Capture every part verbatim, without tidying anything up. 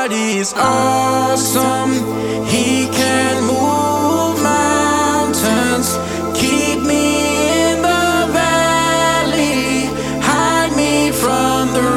God is awesome. He can move mountains, keep me in the valley, hide me from the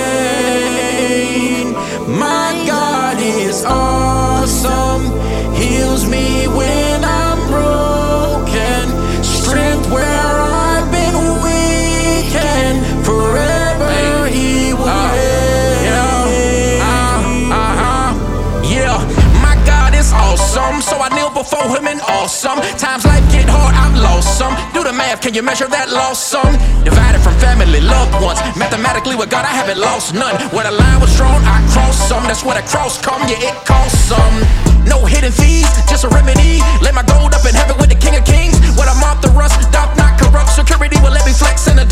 rain. My God is awesome, heals me when I'm broken, strength where I've been weak, and forever He will reign. Uh, uh, uh-huh. Yeah, my God is awesome, so I kneel before Him in awesome. Times life get hard, I'm lost some. Do the math, can you measure that loss some? Divided from family, loved ones. Mathematically with God I haven't lost none. Where the line was drawn, I crossed some. That's where the cross come, yeah, it costs some. No hidden fees, just a remedy. Lay my gold up in heaven with the King of Kings. When I'm off the rust, doth not corrupt. Security will let me flex in the